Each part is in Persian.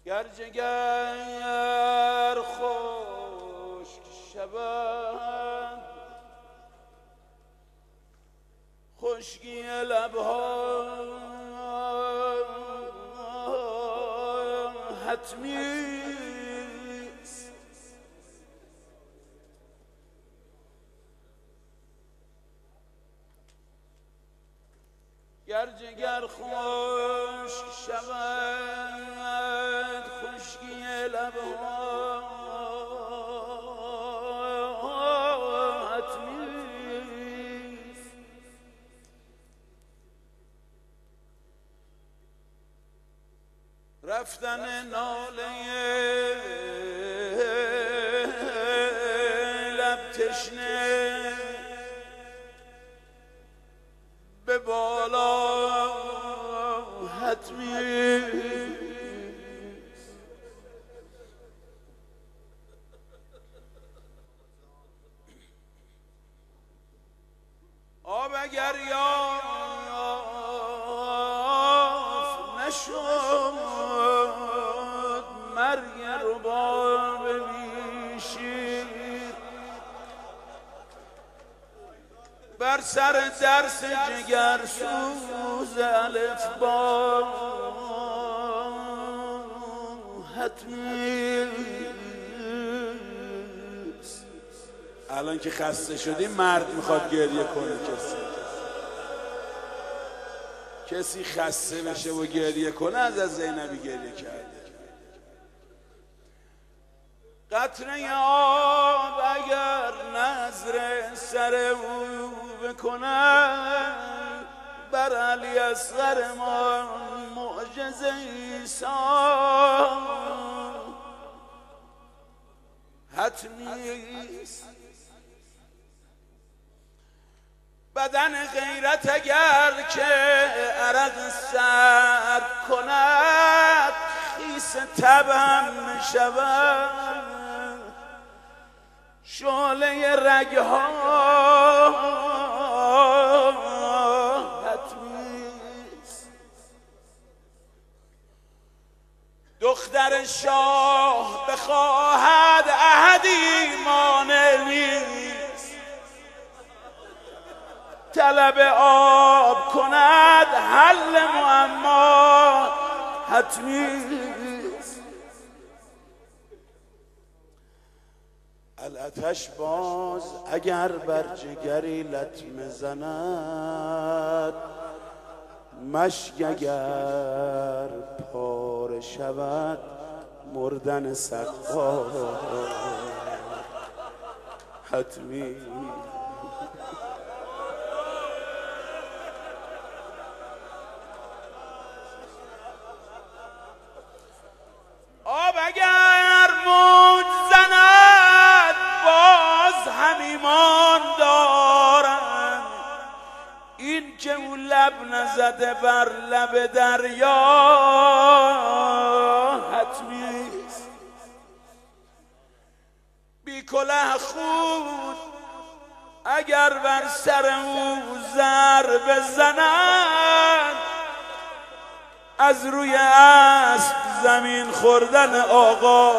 گر جگر خشک شود خشکی لبها حتمی است. گر جگر خشک شود خشکی لبها حتمی است. رفتن ناله لب تشنه به بالا حتمی است. آب اگر یافت نشد مرگ رباب بیشیر بر سر درس جگر سوز الف با حتمی است. الان که خسته شدی مرد میخواد گریه کنه. کسی خسته بشه و گریه کنه از زینبی گریه کرده. قطره آب اگر نظر سر او بکند بر علی اصغر ما معجزه عیسی حتمی است. بدن غیرت اگر که عرق سرد کند خیس تبم شود شعله رگها حتمی است. دختر شاه بخواهد احدی مانع نیست طلب آب کند حل معما حتمی است. الاتش باز اگر بر جگری لطمه زند مشک اگر پاره شود مردن سقا حتمی. آب اگر موج زند باز هم ایمان دارم این که او لب نزده بر لب دریا حتمی است. بی کله خود اگر بر سر او ضربه زنند از روی اسب زمین خوردن آقا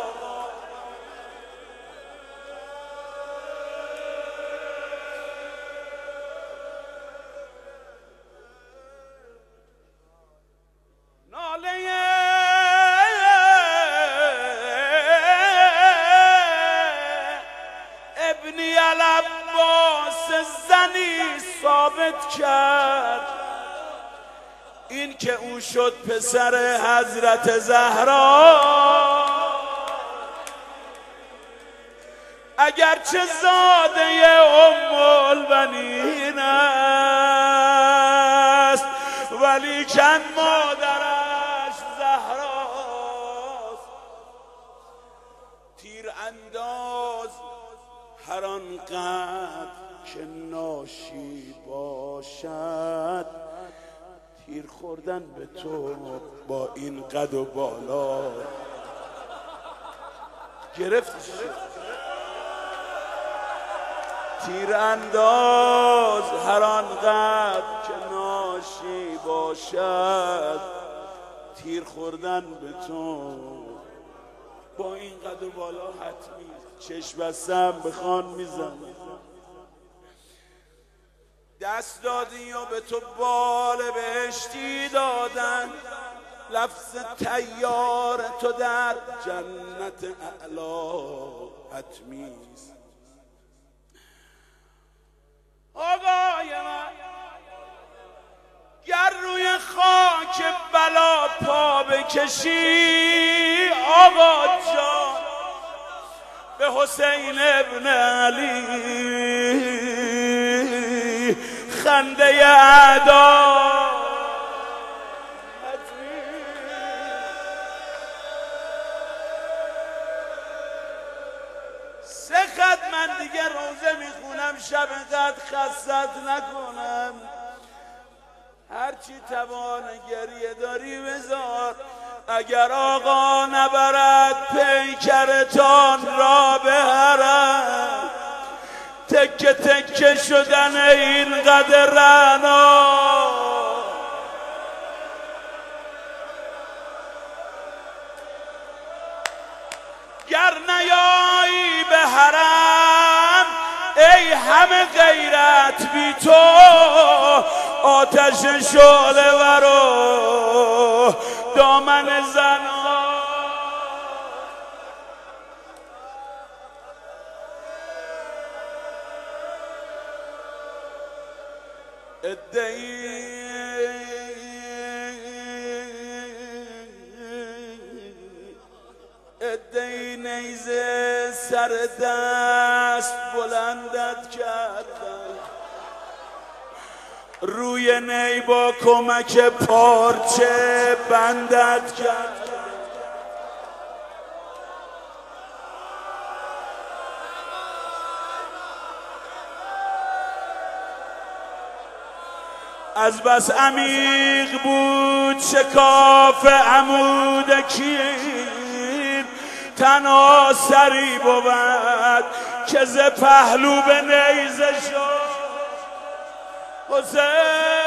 ناله ابنی العباس زنی ثابت کرد این که او شد پسر حضرت زهرا اگرچه زاده ام البنین است ولیکن مادرش زهراست. تیر انداز هر آنقدر که ناشی باشد تیر خوردن به تو با این قد و بالا گرفت. تیر انداز هر آنقدر که ناشی باشد تیر خوردن به تو با این قد و بالا حتمی، چشم بستم به خان میزنم. دست دادی و به تو بال بهشتی دادن، لفظ طیار تو در جنت اعلا حتمیست. آقای من گر روی خاک بلا پا بکشی آقا جان، به حسین ابن علی خنده اعدا. سه خط من دیگه روزه میخونم، شب قدر خستت نکنم. هرچی توان گریه داری بذار، اگر آقا نبرد پیکرتان را به حرم، تکه تکه شدن این قدر رعنا. گر نیایی به حرم ای همه غیرت بی تو، آتش شعله ورو دامن زنها. ادعی نیزه سر دست بلندت کردن، روی نی با کمک پارچه بندت کردن. از بس عمیق بود شکاف عمود کین، تنها سری بود که ز پهلو به نیزه شد حسین.